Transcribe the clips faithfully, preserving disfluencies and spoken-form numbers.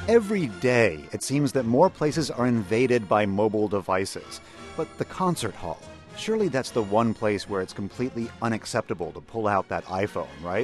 Every day, it seems that more places are invaded by mobile devices. But the concert hall, surely that's the one place where it's completely unacceptable to pull out that iPhone, right?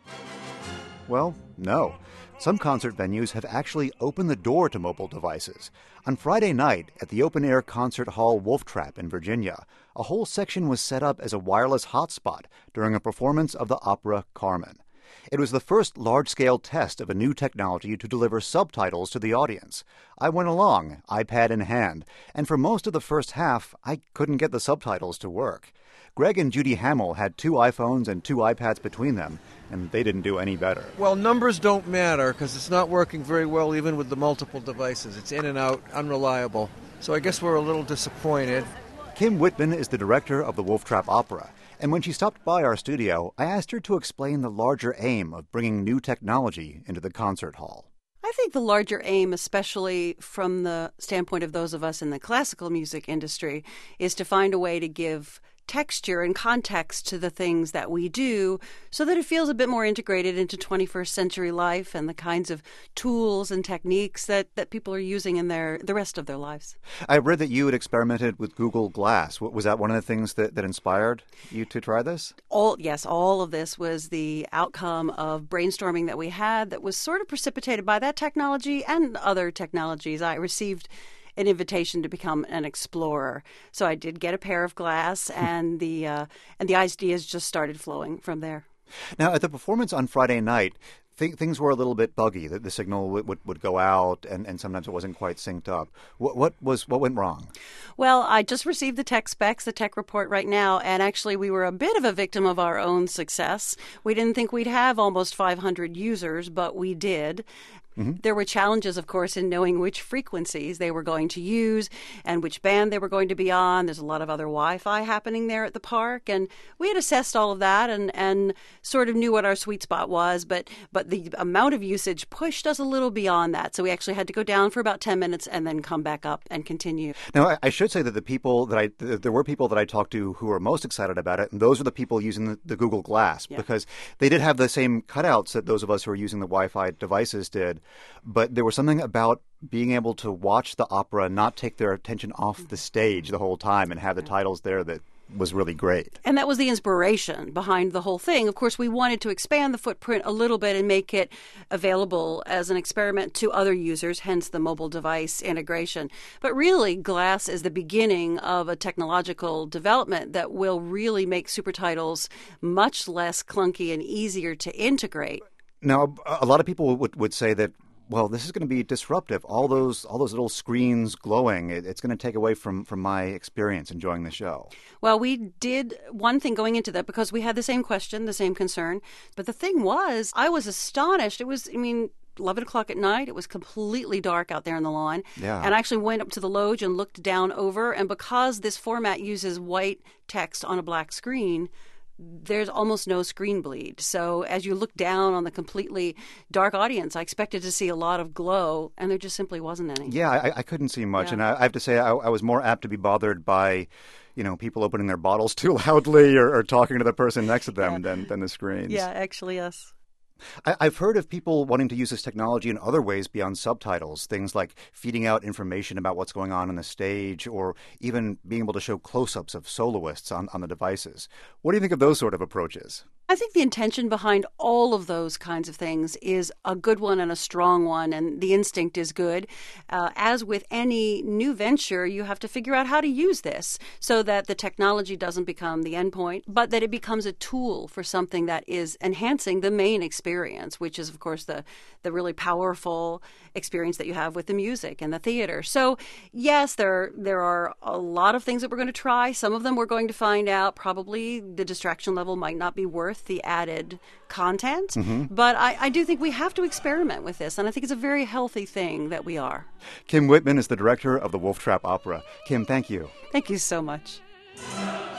Well, no. Some concert venues have actually opened the door to mobile devices. On Friday night, at the open-air concert hall Wolf Trap in Virginia, a whole section was set up as a wireless hotspot during a performance of the opera Carmen. It was the first large-scale test of a new technology to deliver subtitles to the audience. I went along, iPad in hand, and for most of the first half, I couldn't get the subtitles to work. Greg and Judy Hamill had two iPhones and two iPads between them, and they didn't do any better. Well, numbers don't matter because it's not working very well even with the multiple devices. It's in and out, unreliable. So I guess we're a little disappointed. Kim Whitman is the director of the Wolf Trap Opera, and when she stopped by our studio, I asked her to explain the larger aim of bringing new technology into the concert hall. I think the larger aim, especially from the standpoint of those of us in the classical music industry, is to find a way to give texture and context to the things that we do so that it feels a bit more integrated into twenty-first century life and the kinds of tools and techniques that, that people are using in their the rest of their lives. I read that you had experimented with Google Glass. Was that one of the things that, that inspired you to try this? All Yes, all of this was the outcome of brainstorming that we had that was sort of precipitated by that technology and other technologies. I received an invitation to become an explorer. So I did get a pair of glass, and the uh, and the ideas just started flowing from there. Now, at the performance on Friday night, th- things were a little bit buggy. The, the signal would, would, would go out, and, and sometimes it wasn't quite synced up. What, what was what went wrong? Well, I just received the tech specs, the tech report right now, and actually we were a bit of a victim of our own success. We didn't think we'd have almost five hundred users, but we did. Mm-hmm. There were challenges, of course, in knowing which frequencies they were going to use and which band they were going to be on. There's a lot of other Wi-Fi happening there at the park, and we had assessed all of that and, and sort of knew what our sweet spot was, but but the amount of usage pushed us a little beyond that. So we actually had to go down for about ten minutes and then come back up and continue. Now, I, I should say that the people that I th- there were people that I talked to who were most excited about it, and those are the people using the, the Google Glass, yeah. because they did have the same cutouts that those of us who were using the Wi-Fi devices did. But there was something about being able to watch the opera, not take their attention off the stage the whole time and have the titles there that was really great. And that was the inspiration behind the whole thing. Of course, we wanted to expand the footprint a little bit and make it available as an experiment to other users, hence the mobile device integration. But really, Glass is the beginning of a technological development that will really make super titles much less clunky and easier to integrate. Now, a lot of people would, would say that, well, this is going to be disruptive. All those all those little screens glowing, it, it's going to take away from, from my experience enjoying the show. Well, we did one thing going into that because we had the same question, the same concern. But the thing was, I was astonished. It was, I mean, eleven o'clock at night. It was completely dark out there in the lawn. Yeah. And I actually went up to the loge and looked down over. And because this format uses white text on a black screen, there's almost no screen bleed. So as you look down on the completely dark audience, I expected to see a lot of glow, and there just simply wasn't any. Yeah, I, I couldn't see much. Yeah. And I, I have to say, I, I was more apt to be bothered by, you know, people opening their bottles too loudly or, or talking to the person next to them yeah. than, than the screens. Yeah, actually, yes. I, I've heard of people wanting to use this technology in other ways beyond subtitles, things like feeding out information about what's going on on the stage or even being able to show close-ups of soloists on, on the devices. What do you think of those sort of approaches? I think the intention behind all of those kinds of things is a good one and a strong one, and the instinct is good. Uh, as with any new venture, you have to figure out how to use this so that the technology doesn't become the endpoint, but that it becomes a tool for something that is enhancing the main experience, which is, of course, the, the really powerful experience that you have with the music and the theater. So, yes, there, there are a lot of things that we're going to try. Some of them we're going to find out probably the distraction level might not be worth the added content. Mm-hmm. But I, I do think we have to experiment with this, and I think it's a very healthy thing that we are. Kim Whitman is the director of the Wolf Trap Opera. Kim, thank you. Thank you so much.